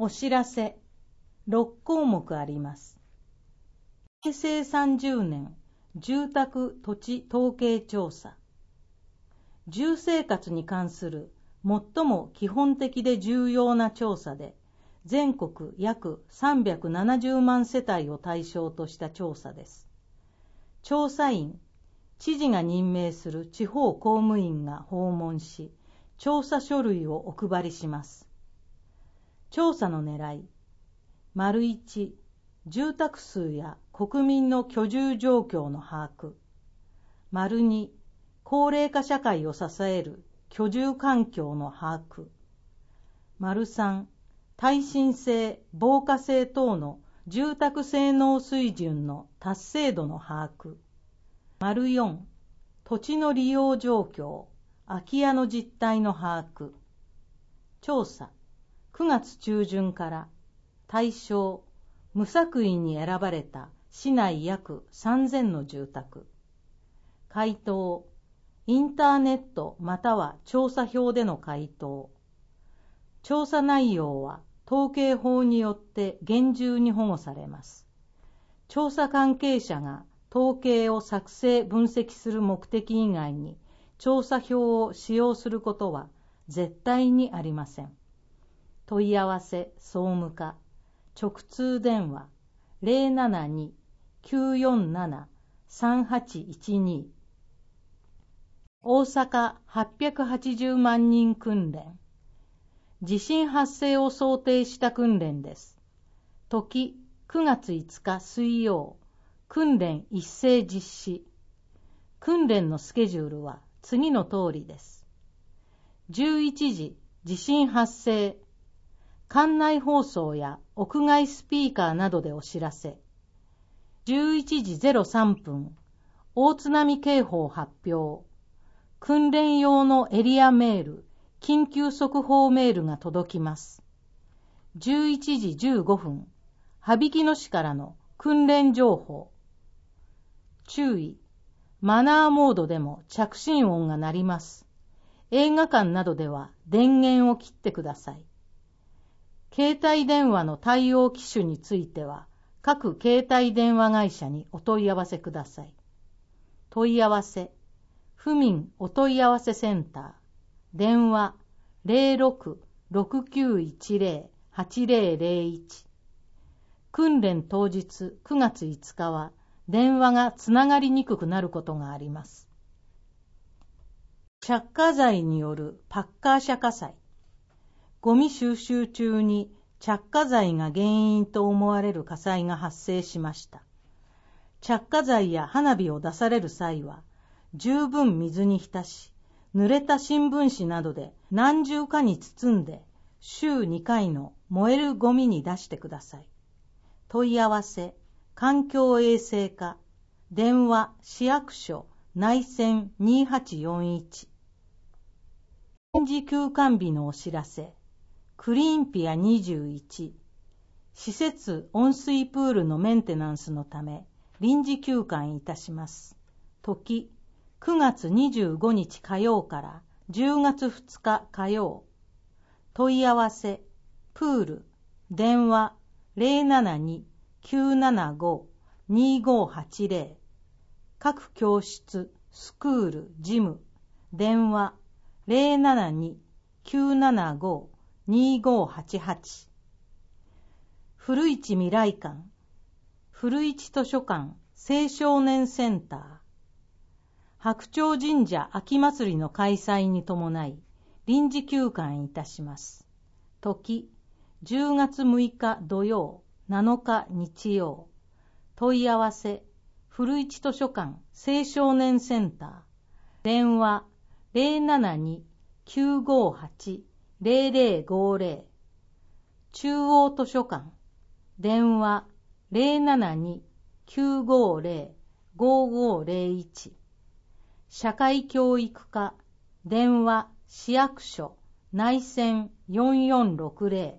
お知らせ6項目あります。平成30年住宅土地統計調査。住生活に関する最も基本的で重要な調査で、全国約370万世帯を対象とした調査です。調査員、知事が任命する地方公務員が訪問し、調査書類をお配りします。調査の狙い、1、住宅数や国民の居住状況の把握。2、高齢化社会を支える居住環境の把握。3、耐震性、防火性等の住宅性能水準の達成度の把握。4、土地の利用状況、空き家の実態の把握。調査、9月中旬から対象、無作為に選ばれた市内約3000の住宅。回答、インターネットまたは調査票での回答。調査内容は統計法によって厳重に保護されます。調査関係者が統計を作成・分析する目的以外に調査票を使用することは絶対にありません。問い合わせ総務課、直通電話 072-947-3812。大阪880万人訓練。地震発生を想定した訓練です。時9月5日水曜、訓練一斉実施。訓練のスケジュールは次の通りです。11時、地震発生。館内放送や屋外スピーカーなどでお知らせ。11時03分、大津波警報発表。訓練用のエリアメール、緊急速報メールが届きます。11時15分、羽曳野市からの訓練情報。注意、マナーモードでも着信音が鳴ります。映画館などでは電源を切ってください。携帯電話の対応機種については、各携帯電話会社にお問い合わせください。問い合わせ、府民お問い合わせセンター、電話 06-6910-8001。訓練当日9月5日は電話がつながりにくくなることがあります。着火剤によるパッカー車火災。ゴミ収集中に着火剤が原因と思われる火災が発生しました。着火剤や花火を出される際は、十分水に浸し、濡れた新聞紙などで何重かに包んで、週2回の燃えるゴミに出してください。問い合わせ、環境衛生課、電話、市役所、内線2841。臨時休館日のお知らせ。クリーンピア21。施設温水プールのメンテナンスのため臨時休館いたします。時9月25日火曜から10月2日火曜。問い合わせ、プール、電話 072-975-2580。各教室、スクール、ジム、電話 072-975-2588。古市未来館、古市図書館青少年センター。白鳥神社秋祭りの開催に伴い臨時休館いたします。時10月6日土曜、7日日曜。問い合わせ、古市図書館青少年センター。電話 072-958-0050。中央図書館。電話 072-950-5501。社会教育課。電話、市役所、内線4460。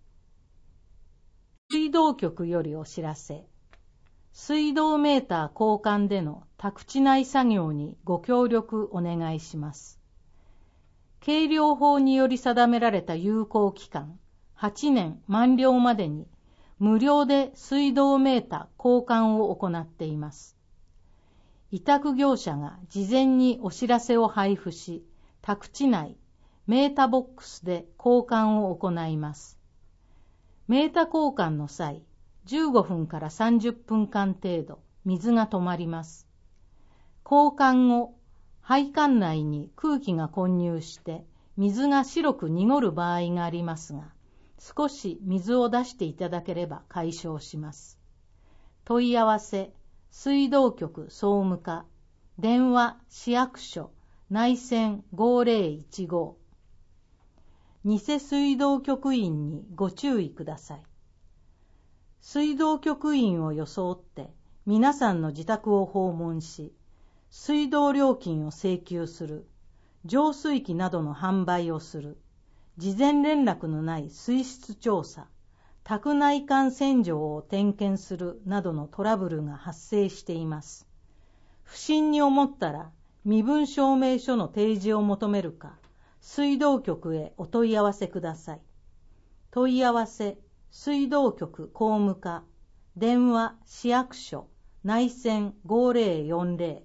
水道局よりお知らせ。水道メーター交換での宅地内作業にご協力お願いします。計量法により定められた有効期間、 8年満了までに無料で水道メータ交換を行っています。委託業者が事前にお知らせを配布し、宅地内メータボックスで交換を行います。メータ交換の際、15分から30分間程度水が止まります。交換後、配管内に空気が混入して水が白く濁る場合がありますが、少し水を出していただければ解消します。問い合わせ、水道局総務課、電話市役所内線5015。偽水道局員にご注意ください。水道局員を装って皆さんの自宅を訪問し、水道料金を請求する、浄水器などの販売をする、事前連絡のない水質調査、宅内管洗浄を点検するなどのトラブルが発生しています。不審に思ったら身分証明書の提示を求めるか、水道局へお問い合わせください。問い合わせ、水道局公務課、電話市役所内線5040。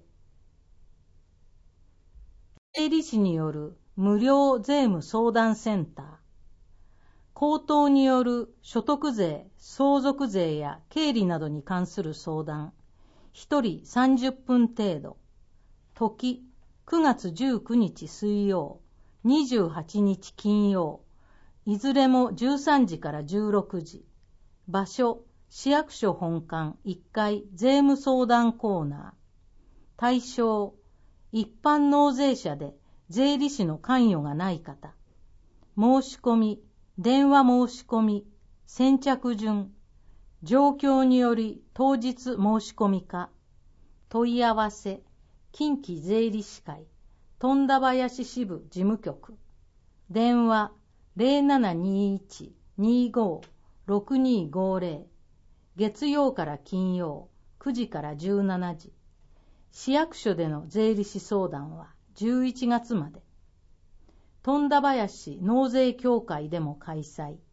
税理士による無料税務相談センター。公党による所得税、相続税や経理などに関する相談。1人30分程度。時、9月19日水曜、28日金曜。いずれも13時から16時。場所、市役所本館1階税務相談コーナー。対象、一般納税者で税理士の関与がない方。申し込み、電話申し込み、先着順。状況により当日申し込みか。問い合わせ、近畿税理士会、富田林支部事務局。電話0721-25-6250。月曜から金曜、9時から17時。市役所での税理士相談は11月まで。富田林納税協会でも開催。